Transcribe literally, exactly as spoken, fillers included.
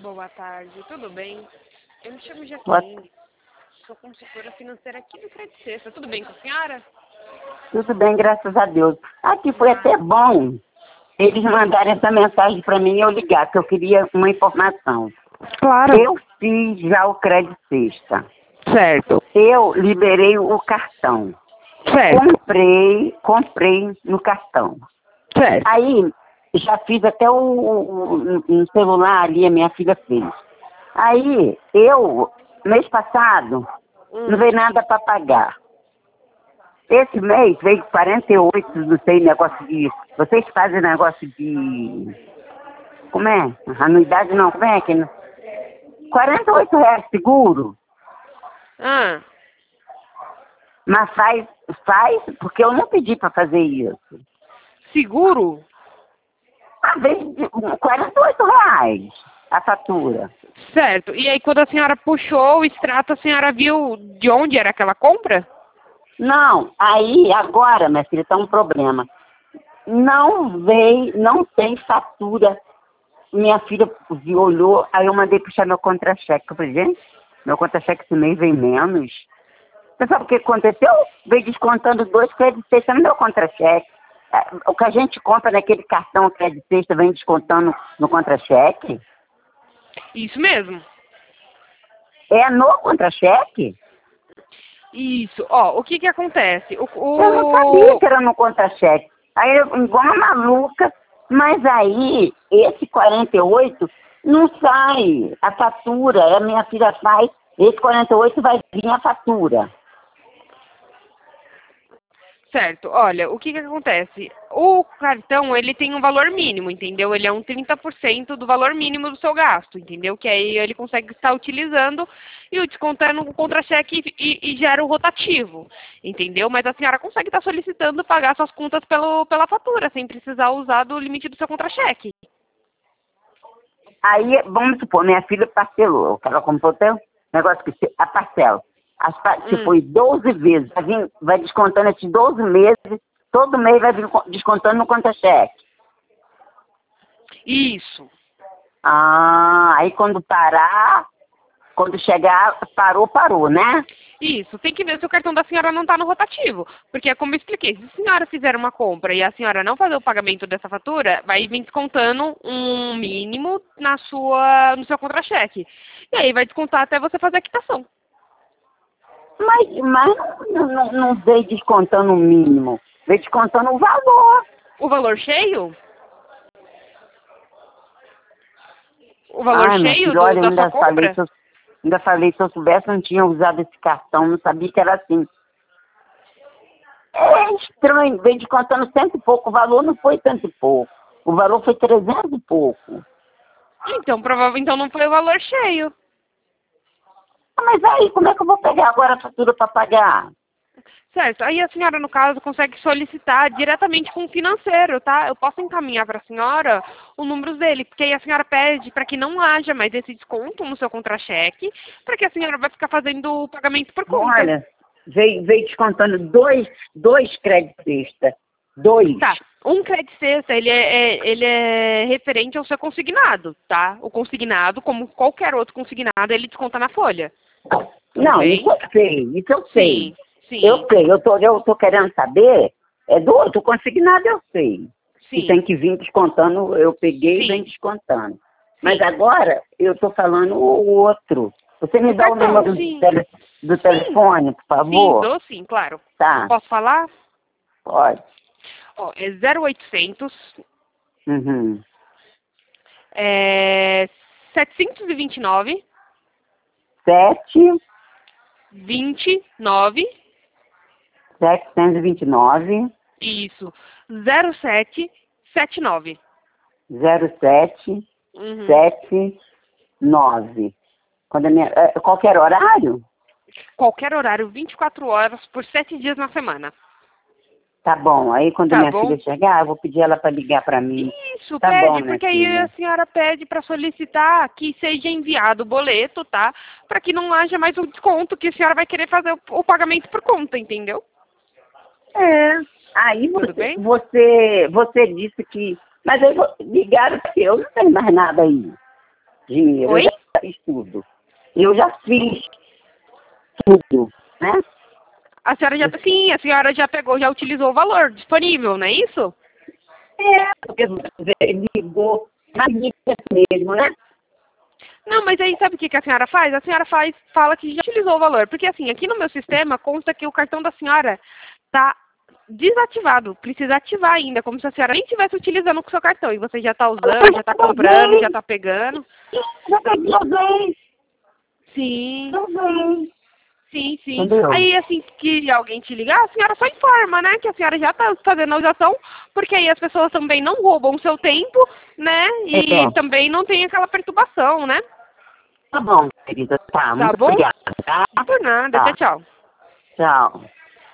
Boa tarde, tudo bem? Eu me chamo Boa- Jaqueline, sou consultora financeira aqui do Credit Sexta. Tudo bem com a senhora? Tudo bem, graças a Deus. Aqui foi até bom eles mandarem essa mensagem para mim e eu ligar, que eu queria uma informação. Claro. Eu fiz já o Credit Sexta. Certo, Eu liberei o cartão. certo, Comprei, comprei no cartão. certo. Aí, já fiz até o, o, um celular ali, a minha filha fez. Aí, eu, mês passado, não Hum. veio nada para pagar. Esse mês veio quarenta e oito, não sei, negócio de... Vocês fazem negócio de... Como é? Anuidade não, como é que... quarenta e oito reais seguro, Ah, mas faz, faz, porque eu não pedi para fazer isso. seguro? Às vezes, de quarenta e oito reais a fatura. Certo. E aí quando a senhora puxou o extrato, a senhora viu de onde era aquela compra? Não, aí agora, minha filha, está um problema. Não veio, não tem fatura. Minha filha viu, olhou, aí eu mandei puxar meu contra-cheque. Eu falei, gente, meu contra-cheque esse mês vem menos. Você sabe o que aconteceu? Veio descontando dois créditos sexta no meu contra-cheque. É, o que a gente compra naquele cartão crédito sexta vem descontando no contra-cheque? Isso mesmo. É no contra-cheque? Isso. Ó, o que que acontece? O, Eu não sabia o... que era no contra-cheque. Aí eu, igual uma maluca, mas aí esse quarenta e oito não sai a fatura. A minha filha faz, esse quarenta e oito vai vir a fatura. Certo, olha, o que que acontece? O cartão, ele tem um valor mínimo, entendeu? Ele é um trinta por cento do valor mínimo do seu gasto, entendeu? Que aí ele consegue estar utilizando e o descontando o contra-cheque e, e gera o rotativo, entendeu? Mas a senhora consegue estar solicitando pagar suas contas pelo, pela fatura, sem precisar usar do limite do seu contra-cheque. Aí, vamos supor, minha filha parcelou, ela comprou até um negócio que se- a parcela. As, pa- se Hum. foi doze vezes, vai, vir, vai descontando esses doze meses, todo mês vai vir co- descontando no contra-cheque. Isso. Ah, aí quando parar, quando chegar, parou, parou, né? Isso, tem que ver se o cartão da senhora não está no rotativo. Porque é como eu expliquei, se a senhora fizer uma compra e a senhora não fazer o pagamento dessa fatura, vai vir descontando um mínimo na sua, no seu contra-cheque. E aí vai descontar até você fazer a quitação. Mas, mas não, não, não veio descontando o mínimo, veio descontando o valor. O valor cheio? O valor Ai, minha cheio filha, do, olha, eu da sua ainda falei, compra? se eu, ainda falei, se eu soubesse, eu não tinha usado esse cartão, não sabia que era assim. É estranho, veio descontando cento e pouco, o valor não foi cento e pouco, o valor foi trezentos e pouco. Então, provavelmente então não foi o valor cheio. Ah, mas aí, como é que eu vou pegar agora a fatura para pagar? Certo. Aí a senhora, no caso, consegue solicitar diretamente com o financeiro, tá? Eu posso encaminhar para a senhora o número dele, porque aí a senhora pede para que não haja mais esse desconto no seu contra-cheque, para que a senhora vai ficar fazendo o pagamento por conta. Olha, veio, veio descontando dois, dois créditos extra, dois. Tá. Um crédito sexta, ele é, é- ele é referente ao seu consignado, tá? O consignado, como qualquer outro consignado, ele desconta na folha. Tudo Não, bem? isso eu sei, isso eu sei. Sim, sim, Eu sei, eu tô, eu tô querendo saber, é do outro consignado eu sei. Que sim, tem que vir descontando, eu peguei e sim, vem descontando. Mas sim. agora eu tô falando o outro. Você me O dá o cartão, número do, sim. tele, do Sim. telefone, por Sim, favor? dou sim, claro. Tá, Posso falar? pode. Ó, é zero oitocentos, Uhum. é setecentos e vinte e nove, Sete, vinte e nove, setecentos e vinte e nove, isso, zero sete sete nove. zero sete, Uhum. sete, nove. Quando a minha, é, qualquer horário? Qualquer horário, vinte e quatro horas, por sete dias na semana. Tá bom. Aí quando Tá minha bom? filha chegar, eu vou pedir ela para ligar para mim. Isso, Tá bom, pede, minha porque aí a filha. senhora pede para solicitar que seja enviado o boleto, tá? Para que não haja mais um desconto, que a senhora vai querer fazer o, o pagamento por conta, entendeu? É. Aí Tudo você, bem? você, você disse que... Mas aí vo- ligaram que eu não tenho mais nada aí. dinheiro. Oi? Eu já fiz tudo. Eu já fiz tudo, né? A senhora já, sim, a senhora já pegou, já utilizou o valor disponível, não é isso? É, porque você ligou na minha mesmo, né? Não, mas aí sabe o que, que a senhora faz? A senhora faz, fala que já utilizou o valor. Porque assim, aqui no meu sistema consta que o cartão da senhora está desativado. Precisa ativar ainda, como se a senhora nem estivesse utilizando com o seu cartão. E você já está usando, já está comprando, já está pegando. Já peguei alguém, Sim, também. sim, sim. Entendeu? Aí assim que alguém te ligar, a senhora só informa, né? Que a senhora já está fazendo a usação, porque aí as pessoas também não roubam o seu tempo, né? E É. também não tem aquela perturbação, né? Tá bom, querida. Tá, Tá muito bom? obrigada, tá? Por nada, tchau, Tá, tchau. tchau.